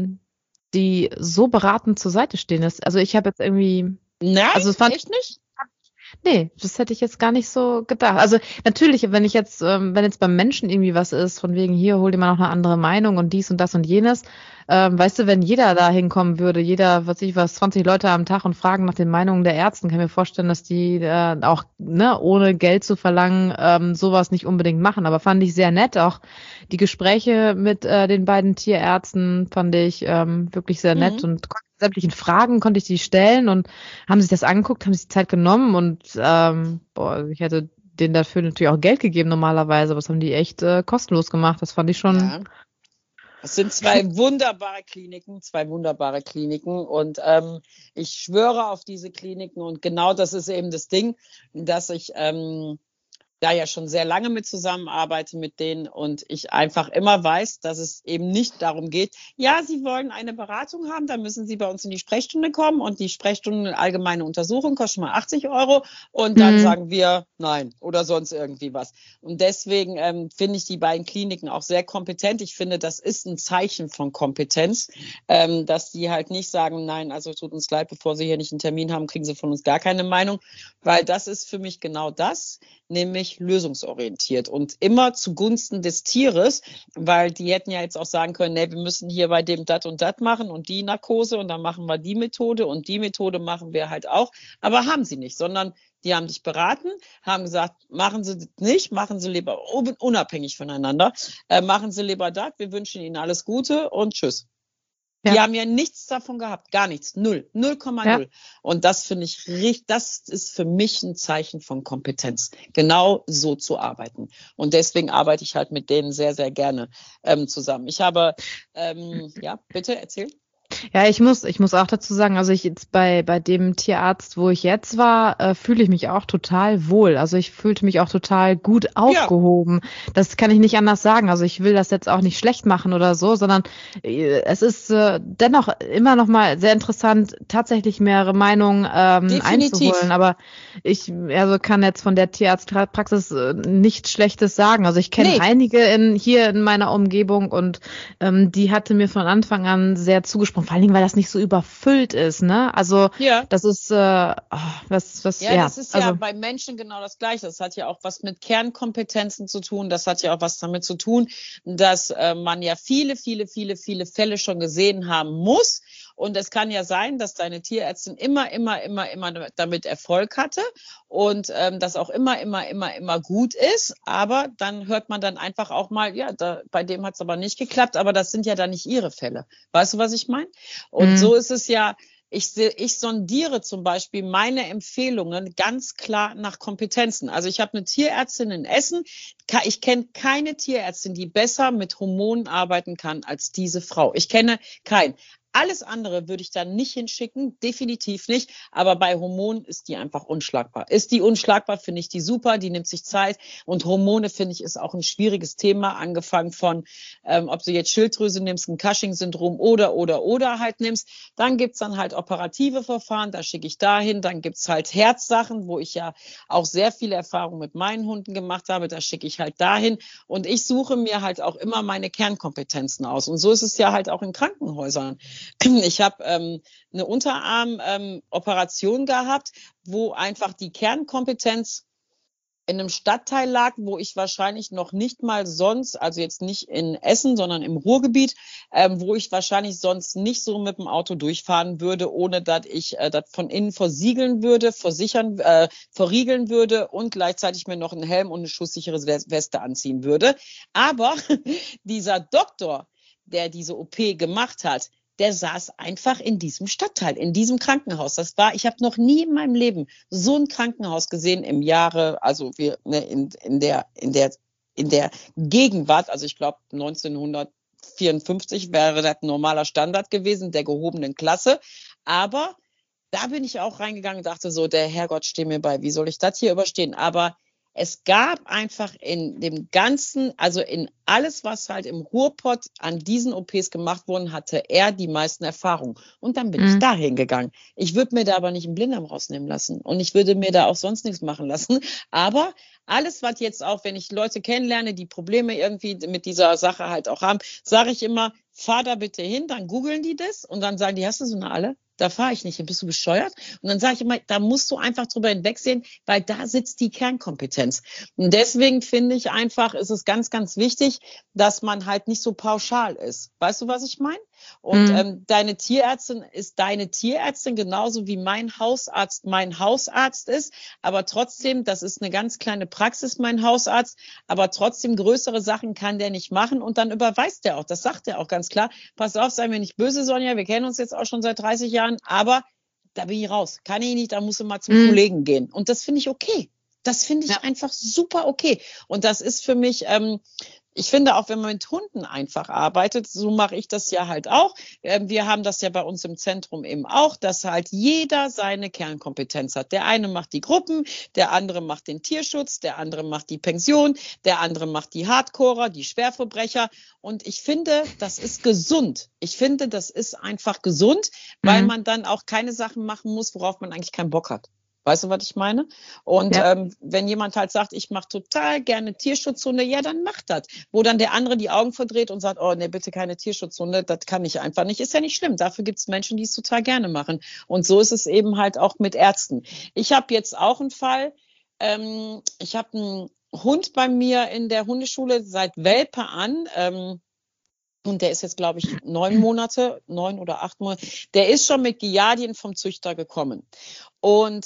die so beratend zur Seite stehen ist. Also ich habe jetzt irgendwie... Nein, also es fand echt nicht? Nee, das hätte ich jetzt gar nicht so gedacht. Also natürlich, wenn jetzt beim Menschen irgendwie was ist, von wegen hier, hol dir mal noch eine andere Meinung und dies und das und jenes, weißt du, wenn jeder da hinkommen würde, jeder, 20 Leute am Tag und fragen nach den Meinungen der Ärzte, kann ich mir vorstellen, dass die auch, ne, ohne Geld zu verlangen, sowas nicht unbedingt machen. Aber fand ich sehr nett. Auch die Gespräche mit den beiden Tierärzten fand ich wirklich sehr nett und sämtlichen Fragen konnte ich die stellen und haben sich das angeguckt, haben sich die Zeit genommen und ich hätte denen dafür natürlich auch Geld gegeben normalerweise, aber das haben die echt kostenlos gemacht. Das fand ich schon. Ja. Es sind 2 wunderbare Kliniken und ich schwöre auf diese Kliniken und genau das ist eben das Ding, dass ich da ja schon sehr lange mit zusammenarbeite mit denen und ich einfach immer weiß, dass es eben nicht darum geht, ja, Sie wollen eine Beratung haben, dann müssen Sie bei uns in die Sprechstunde kommen und die Sprechstunde allgemeine Untersuchung kostet schon mal 80 € und dann sagen wir nein oder sonst irgendwie was. Und deswegen finde ich die beiden Kliniken auch sehr kompetent. Ich finde, das ist ein Zeichen von Kompetenz, dass die halt nicht sagen, nein, also tut uns leid, bevor Sie hier nicht einen Termin haben, kriegen Sie von uns gar keine Meinung, weil das ist für mich genau das, nämlich lösungsorientiert und immer zugunsten des Tieres, weil die hätten ja jetzt auch sagen können, nee, wir müssen hier bei dem dat und dat machen und die Narkose und dann machen wir die Methode und die Methode machen wir halt auch, aber haben sie nicht, sondern die haben dich beraten, haben gesagt, machen Sie das nicht, machen Sie lieber unabhängig voneinander, machen Sie lieber das, wir wünschen Ihnen alles Gute und tschüss. Ja. Die haben ja nichts davon gehabt, gar nichts, 0,0. Ja. Und das finde ich richtig, das ist für mich ein Zeichen von Kompetenz, genau so zu arbeiten. Und deswegen arbeite ich halt mit denen sehr, sehr gerne zusammen. Ich habe, ja, bitte erzähl. Ja, ich muss auch dazu sagen, also ich jetzt bei dem Tierarzt, wo ich jetzt war, fühle ich mich auch total wohl. Also ich fühlte mich auch total gut aufgehoben. Ja. Das kann ich nicht anders sagen. Also ich will das jetzt auch nicht schlecht machen oder so, sondern es ist dennoch immer noch mal sehr interessant, tatsächlich mehrere Meinungen einzuholen. Aber ich kann jetzt von der Tierarztpraxis nichts Schlechtes sagen. Also ich kenne einige hier in meiner Umgebung und die hatte mir von Anfang an sehr zugesprochen. Vor allen Dingen, weil das nicht so überfüllt ist, ne? Also das ist das ist ja bei Menschen genau das Gleiche. Das hat ja auch was mit Kernkompetenzen zu tun. Das hat ja auch was damit zu tun, dass man ja viele Fälle schon gesehen haben muss Und es kann ja sein, dass deine Tierärztin immer damit Erfolg hatte und das auch immer gut ist. Aber dann hört man dann einfach auch mal, ja, bei dem hat es aber nicht geklappt. Aber das sind ja dann nicht ihre Fälle. Weißt du, was ich meine? Und so ist es ja. Ich sondiere zum Beispiel meine Empfehlungen ganz klar nach Kompetenzen. Also ich habe eine Tierärztin in Essen. Ich kenne keine Tierärztin, die besser mit Hormonen arbeiten kann als diese Frau. Ich kenne keinen. Alles andere würde ich da nicht hinschicken, definitiv nicht. Aber bei Hormonen ist die einfach unschlagbar. Ist die unschlagbar, finde ich die super, die nimmt sich Zeit. Und Hormone, finde ich, ist auch ein schwieriges Thema, angefangen von, ob du jetzt Schilddrüse nimmst, ein Cushing-Syndrom oder halt nimmst. Dann gibt's dann halt operative Verfahren, da schicke ich dahin. Dann gibt's halt Herzsachen, wo ich ja auch sehr viele Erfahrungen mit meinen Hunden gemacht habe, da schicke ich halt dahin. Und ich suche mir halt auch immer meine Kernkompetenzen aus. Und so ist es ja halt auch in Krankenhäusern. Ich habe eine Unterarm-Operation gehabt, wo einfach die Kernkompetenz in einem Stadtteil lag, wo ich wahrscheinlich noch nicht mal sonst, also jetzt nicht in Essen, sondern im Ruhrgebiet, wo ich wahrscheinlich sonst nicht so mit dem Auto durchfahren würde, ohne dass ich das von innen verriegeln würde und gleichzeitig mir noch einen Helm und eine schusssichere Weste anziehen würde. Aber dieser Doktor, der diese OP gemacht hat, der saß einfach in diesem Stadtteil, in diesem Krankenhaus. Ich habe noch nie in meinem Leben so ein Krankenhaus gesehen im Jahre, also in der Gegenwart, also ich glaube 1954 wäre das ein normaler Standard gewesen, der gehobenen Klasse. Aber da bin ich auch reingegangen und dachte so, der Herrgott steh mir bei, wie soll ich das hier überstehen? Aber es gab einfach in dem Ganzen, also in alles, was halt im Ruhrpott an diesen OPs gemacht wurden, hatte er die meisten Erfahrungen. Und dann bin ich dahin gegangen. Ich würde mir da aber nicht einen Blinddarm rausnehmen lassen. Und ich würde mir da auch sonst nichts machen lassen. Aber alles, was jetzt auch, wenn ich Leute kennenlerne, die Probleme irgendwie mit dieser Sache halt auch haben, sage ich immer, fahr da bitte hin, dann googeln die das und dann sagen die, hast du so eine alle? Da fahre ich nicht hin, bist du bescheuert? Und dann sage ich immer, da musst du einfach drüber hinwegsehen, weil da sitzt die Kernkompetenz. Und deswegen finde ich einfach, ist es ganz, ganz wichtig, dass man halt nicht so pauschal ist. Weißt du, was ich meine? Und deine Tierärztin ist deine Tierärztin, genauso wie mein Hausarzt ist. Aber trotzdem, das ist eine ganz kleine Praxis, mein Hausarzt. Aber trotzdem größere Sachen kann der nicht machen. Und dann überweist der auch, das sagt er auch ganz klar. Pass auf, sei mir nicht böse, Sonja, wir kennen uns jetzt auch schon seit 30 Jahren. Aber da bin ich raus. Kann ich nicht, da musst du mal zum Kollegen gehen. Und das finde ich okay. Das finde ich einfach super okay. Und das ist für mich... ich finde auch, wenn man mit Hunden einfach arbeitet, so mache ich das ja halt auch. Wir haben das ja bei uns im Zentrum eben auch, dass halt jeder seine Kernkompetenz hat. Der eine macht die Gruppen, der andere macht den Tierschutz, der andere macht die Pension, der andere macht die Hardcorer, die Schwerverbrecher. Und ich finde, das ist gesund. Ich finde, das ist einfach gesund, weil man dann auch keine Sachen machen muss, worauf man eigentlich keinen Bock hat. Weißt du, was ich meine? Und wenn jemand halt sagt, ich mache total gerne Tierschutzhunde, ja, dann macht das. Wo dann der andere die Augen verdreht und sagt, oh nee, bitte keine Tierschutzhunde, das kann ich einfach nicht. Ist ja nicht schlimm. Dafür gibt es Menschen, die es total gerne machen. Und so ist es eben halt auch mit Ärzten. Ich habe jetzt auch einen Fall. Ich habe einen Hund bei mir in der Hundeschule seit Welpe an. Und der ist jetzt, glaube ich, 9 oder 8 Monate. Der ist schon mit Giardien vom Züchter gekommen. Und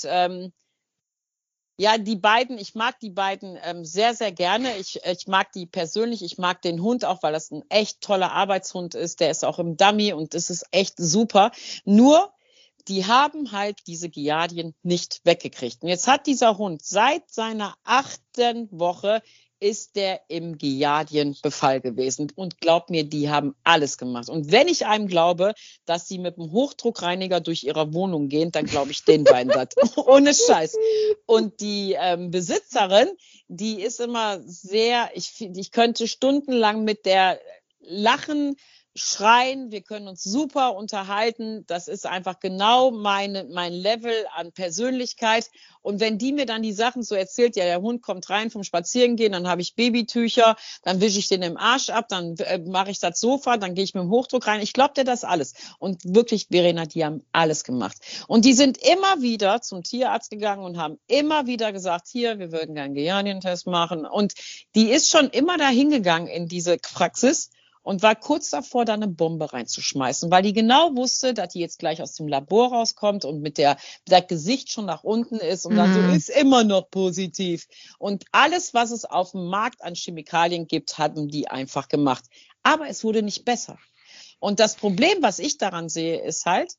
ja, die beiden, ich mag die beiden sehr, sehr gerne. Ich mag die persönlich. Ich mag den Hund auch, weil das ein echt toller Arbeitshund ist. Der ist auch im Dummy und das ist echt super. Nur, die haben halt diese Giardien nicht weggekriegt. Und jetzt hat dieser Hund seit seiner 8. Woche ist der im Giardienbefall gewesen. Und glaub mir, die haben alles gemacht. Und wenn ich einem glaube, dass sie mit dem Hochdruckreiniger durch ihre Wohnung gehen, dann glaube ich den beiden das. Ohne Scheiß. Und die Besitzerin, die ist immer sehr, ich könnte stundenlang mit der lachen, schreien, wir können uns super unterhalten. Das ist einfach genau mein Level an Persönlichkeit. Und wenn die mir dann die Sachen so erzählt, ja, der Hund kommt rein vom Spazierengehen, dann habe ich Babytücher, dann wische ich den im Arsch ab, dann mache ich das Sofa, dann gehe ich mit dem Hochdruck rein. Ich glaube dir das alles. Und wirklich, Verena, die haben alles gemacht. Und die sind immer wieder zum Tierarzt gegangen und haben immer wieder gesagt, hier, wir würden gerne einen Giardien-Test machen. Und die ist schon immer dahin gegangen in diese Praxis. und war kurz davor, da eine Bombe reinzuschmeißen, weil die genau wusste, dass die jetzt gleich aus dem Labor rauskommt und mit der Gesicht schon nach unten ist und dann so, ist immer noch positiv. Und alles, was es auf dem Markt an Chemikalien gibt, hatten die einfach gemacht. Aber es wurde nicht besser. Und das Problem, was ich daran sehe, ist halt,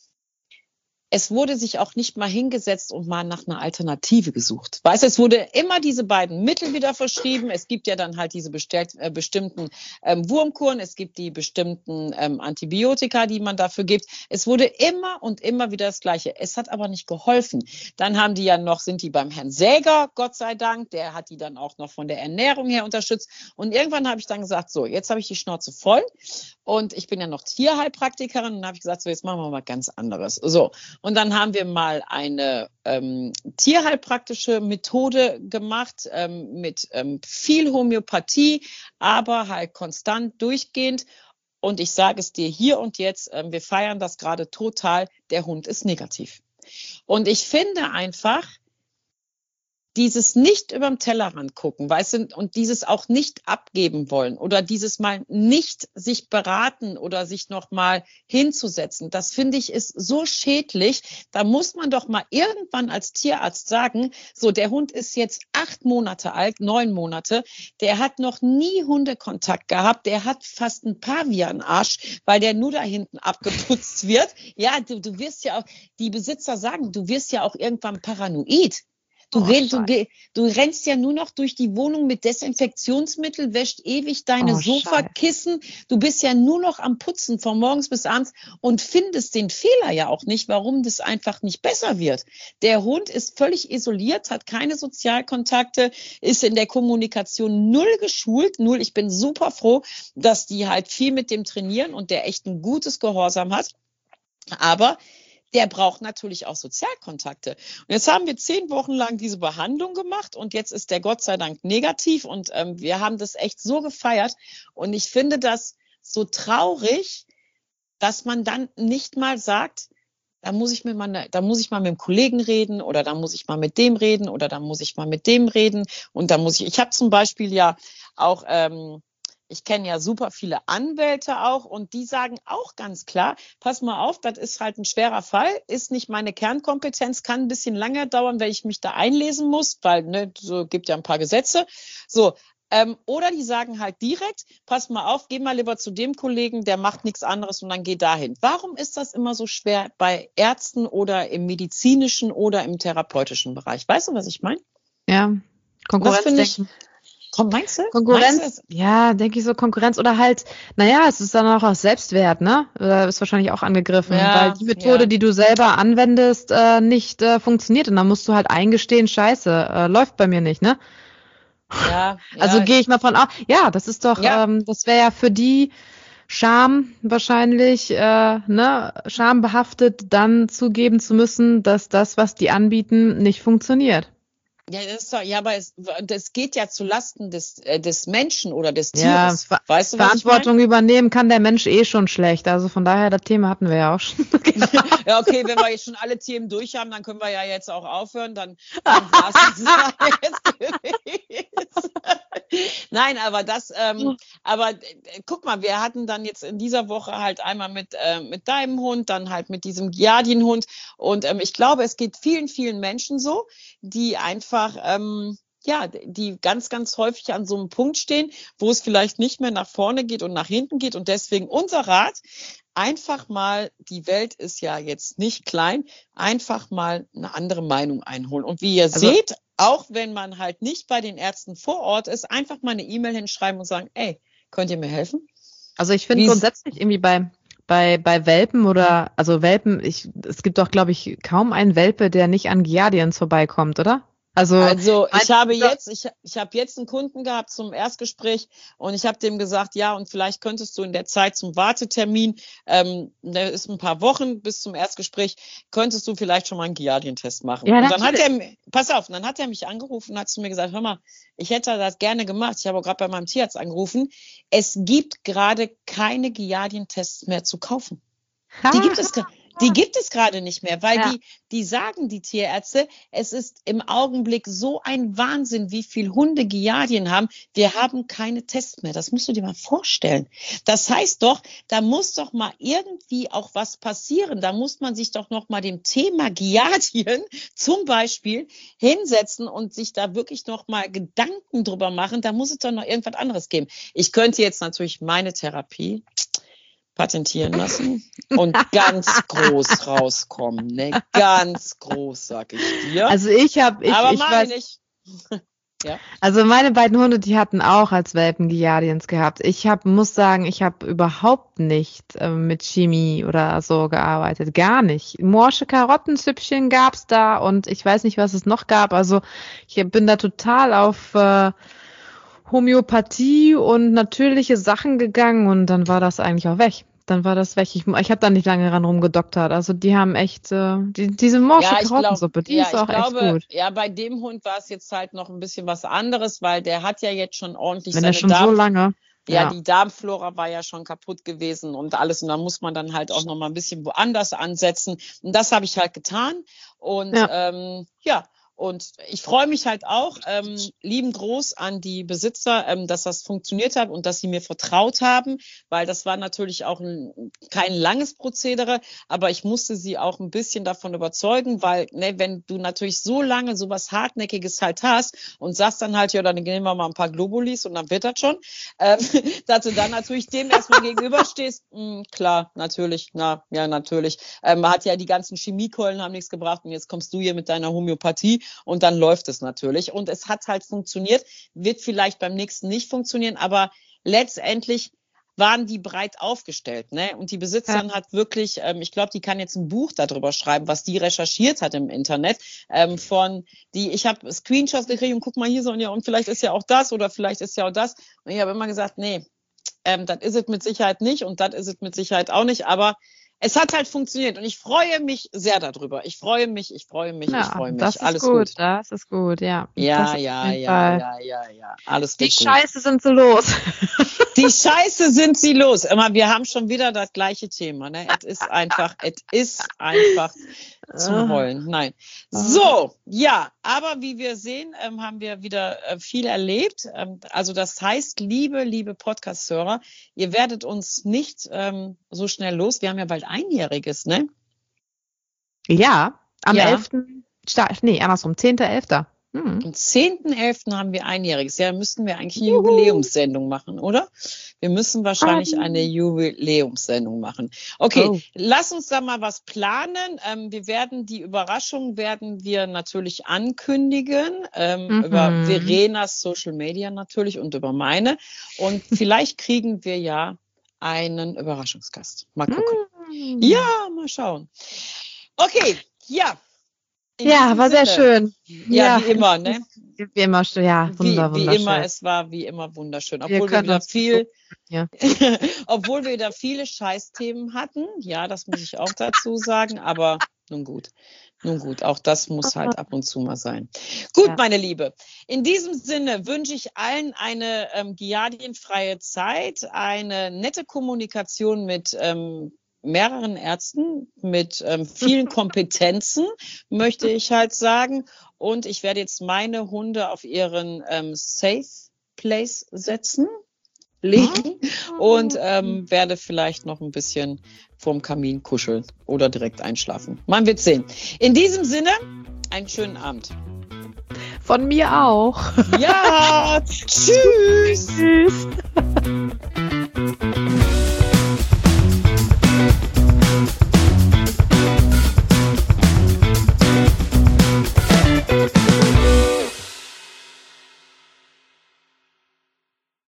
es wurde sich auch nicht mal hingesetzt und mal nach einer Alternative gesucht. Weißt du, es wurde immer diese beiden Mittel wieder verschrieben. Es gibt ja dann halt diese bestimmten Wurmkuren, es gibt die bestimmten Antibiotika, die man dafür gibt. Es wurde immer und immer wieder das Gleiche. Es hat aber nicht geholfen. Dann sind die beim Herrn Säger, Gott sei Dank. Der hat die dann auch noch von der Ernährung her unterstützt. Und irgendwann habe ich dann gesagt, so, jetzt habe ich die Schnauze voll. Und ich bin ja noch Tierheilpraktikerin. Und dann habe ich gesagt, so, jetzt machen wir mal ganz anderes. So. Und dann haben wir mal eine tierheilpraktische Methode gemacht mit viel Homöopathie, aber halt konstant durchgehend. Und ich sage es dir hier und jetzt, wir feiern das gerade total, der Hund ist negativ. Und ich finde einfach, dieses nicht überm Tellerrand gucken, weißt du, und dieses auch nicht abgeben wollen oder dieses mal nicht sich beraten oder sich noch mal hinzusetzen, das finde ich ist so schädlich. Da muss man doch mal irgendwann als Tierarzt sagen, so, der Hund ist jetzt 8 Monate alt, 9 Monate, der hat noch nie Hundekontakt gehabt, der hat fast ein Pavianarsch, weil der nur da hinten abgeputzt wird. Ja, du wirst ja auch, die Besitzer sagen, du wirst ja auch irgendwann paranoid. Du rennst ja nur noch durch die Wohnung mit Desinfektionsmittel, wäscht ewig deine Sofakissen. Du bist ja nur noch am Putzen von morgens bis abends und findest den Fehler ja auch nicht, warum das einfach nicht besser wird. Der Hund ist völlig isoliert, hat keine Sozialkontakte, ist in der Kommunikation null geschult, null. Ich bin super froh, dass die halt viel mit dem trainieren und der echt ein gutes Gehorsam hat. Aber der braucht natürlich auch Sozialkontakte. Und jetzt haben wir 10 Wochen lang diese Behandlung gemacht und jetzt ist der Gott sei Dank negativ und wir haben das echt so gefeiert. Und ich finde das so traurig, dass man dann nicht mal sagt, da muss ich mal mit dem Kollegen reden oder da muss ich mal mit dem reden oder da muss ich mal mit dem reden. Und ich habe zum Beispiel ja auch ich kenne ja super viele Anwälte auch und die sagen auch ganz klar, pass mal auf, das ist halt ein schwerer Fall, ist nicht meine Kernkompetenz, kann ein bisschen länger dauern, weil ich mich da einlesen muss, weil so gibt ja ein paar Gesetze. So, oder die sagen halt direkt, pass mal auf, geh mal lieber zu dem Kollegen, der macht nichts anderes und dann geh dahin. Warum ist das immer so schwer bei Ärzten oder im medizinischen oder im therapeutischen Bereich? Weißt du, was ich meine? Ja, Konkurrenzdenken. Meinst du? Konkurrenz, ja, denke ich so, Konkurrenz oder halt, naja, es ist dann auch aus Selbstwert, ne? Ist wahrscheinlich auch angegriffen, weil die Methode, die du selber anwendest, nicht funktioniert und dann musst du halt eingestehen, scheiße, läuft bei mir nicht, ne? Ja. Also gehe ich mal von aus, ja, das ist doch, das wäre ja für die Scham wahrscheinlich, schambehaftet, dann zugeben zu müssen, dass das, was die anbieten, nicht funktioniert. Ja, aber das geht ja zu Lasten des Menschen oder des Tieres. Ja, weißt du, Verantwortung übernehmen kann der Mensch eh schon schlecht. Also von daher, das Thema hatten wir ja auch schon. Ja, okay, wenn wir jetzt schon alle Themen durch haben, dann können wir ja jetzt auch aufhören. Dann war's jetzt. Nein, aber guck mal, wir hatten dann jetzt in dieser Woche halt einmal mit deinem Hund, dann halt mit diesem Giardienhund. Und ich glaube, es geht vielen, vielen Menschen so, die einfach die ganz, ganz häufig an so einem Punkt stehen, wo es vielleicht nicht mehr nach vorne geht und nach hinten geht. Und deswegen unser Rat, einfach mal, die Welt ist ja jetzt nicht klein, einfach mal eine andere Meinung einholen. Und wie ihr seht, auch wenn man halt nicht bei den Ärzten vor Ort ist, einfach mal eine E-Mail hinschreiben und sagen, ey, könnt ihr mir helfen? Also ich finde grundsätzlich irgendwie bei Welpen Welpen, es gibt doch, glaube ich, kaum einen Welpe, der nicht an Giardiens vorbeikommt, oder? Also ich habe jetzt einen Kunden gehabt zum Erstgespräch und ich habe dem gesagt, ja, und vielleicht könntest du in der Zeit zum Wartetermin, da ist ein paar Wochen bis zum Erstgespräch, könntest du vielleicht schon mal einen Giardien-Test machen. Ja, und dann hat er mich angerufen und hat zu mir gesagt, hör mal, ich hätte das gerne gemacht. Ich habe auch gerade bei meinem Tierarzt angerufen. Es gibt gerade keine Giardien-Tests mehr zu kaufen. Die gibt es Die gibt es gerade nicht mehr, weil die sagen, die Tierärzte, es ist im Augenblick so ein Wahnsinn, wie viel Hunde Giardien haben. Wir haben keine Tests mehr. Das musst du dir mal vorstellen. Das heißt doch, da muss doch mal irgendwie auch was passieren. Da muss man sich doch noch mal dem Thema Giardien zum Beispiel hinsetzen und sich da wirklich noch mal Gedanken drüber machen. Da muss es doch noch irgendwas anderes geben. Ich könnte jetzt natürlich meine Therapie patentieren lassen und ganz groß rauskommen, ne? Ganz groß, sag ich dir. Also aber meine nicht. Ja. Also meine beiden Hunde, die hatten auch als Welpen Giardiens gehabt. Muss sagen, ich habe überhaupt nicht mit Chemie oder so gearbeitet. Gar nicht. Morsche Karottensüppchen gab's da und ich weiß nicht, was es noch gab. Also ich bin da total auf Homöopathie und natürliche Sachen gegangen und dann war das eigentlich auch weg. Dann war das weg. Ich habe da nicht lange ran rumgedoktert. Also die haben echt diese morsche Karottensuppe, die ist auch echt gut. Ja, bei dem Hund war es jetzt halt noch ein bisschen was anderes, weil der hat ja jetzt schon ordentlich seine so lange. Ja, die Darmflora war ja schon kaputt gewesen und alles. Und da muss man dann halt auch noch mal ein bisschen woanders ansetzen. Und das habe ich halt getan. Und und ich freue mich halt auch, lieben Gruß an die Besitzer, dass das funktioniert hat und dass sie mir vertraut haben, weil das war natürlich auch kein langes Prozedere, aber ich musste sie auch ein bisschen davon überzeugen, weil wenn du natürlich so lange sowas Hartnäckiges halt hast und sagst dann halt, ja, dann nehmen wir mal ein paar Globulis und dann wird das schon, dass du dann natürlich dem erstmal gegenüberstehst, klar, natürlich, natürlich, hat ja die ganzen Chemiekeulen haben nichts gebracht und jetzt kommst du hier mit deiner Homöopathie. Und dann läuft es natürlich. Und es hat halt funktioniert, wird vielleicht beim nächsten nicht funktionieren, aber letztendlich waren die breit aufgestellt, ne? Und die Besitzerin hat wirklich, ich glaube, die kann jetzt ein Buch darüber schreiben, was die recherchiert hat im Internet, ich habe Screenshots gekriegt und guck mal hier so, und vielleicht ist ja auch das oder vielleicht ist ja auch das. Und ich habe immer gesagt, nee, das ist es mit Sicherheit nicht und das ist es mit Sicherheit auch nicht, aber es hat halt funktioniert und ich freue mich sehr darüber. Ich freue mich. Das ist gut. Das ist gut, ja. Ja. Alles gut. Die Scheiße sind sie los. Die Scheiße sind sie los. Immer, wir haben schon wieder das gleiche Thema, ne? Es ist einfach zum Heulen. Nein. So, ja, aber wie wir sehen, haben wir wieder viel erlebt. Also das heißt, liebe Podcast-Hörer, ihr werdet uns nicht so schnell los. Wir haben ja bald Einjähriges, ne? Ja, am 11. andersrum, 10.11. Am 10.11. haben wir Einjähriges. Ja, müssten wir eigentlich eine Jubiläumssendung machen, oder? Wir müssen wahrscheinlich eine Jubiläumssendung machen. Okay, lass uns da mal was planen. Die Überraschung werden wir natürlich ankündigen, über Verenas Social Media natürlich und über meine. Und vielleicht kriegen wir ja einen Überraschungsgast. Mal gucken. Ja, mal schauen. Okay, ja. Ja, war sehr schön. Ja, wie immer, ne? Wie immer, ja, wunderschön. Wie immer, es war wie immer wunderschön. Obwohl wir wieder viele Scheißthemen hatten. Ja, das muss ich auch dazu sagen. Aber nun gut, auch das muss halt ab und zu mal sein. Gut, meine Liebe. In diesem Sinne wünsche ich allen eine giardienfreie Zeit, eine nette Kommunikation mit mehreren Ärzten mit vielen Kompetenzen, möchte ich halt sagen. Und ich werde jetzt meine Hunde auf ihren Safe Place legen und werde vielleicht noch ein bisschen vorm Kamin kuscheln oder direkt einschlafen. Man wird sehen. In diesem Sinne, einen schönen Abend. Von mir auch. Ja, tschüss.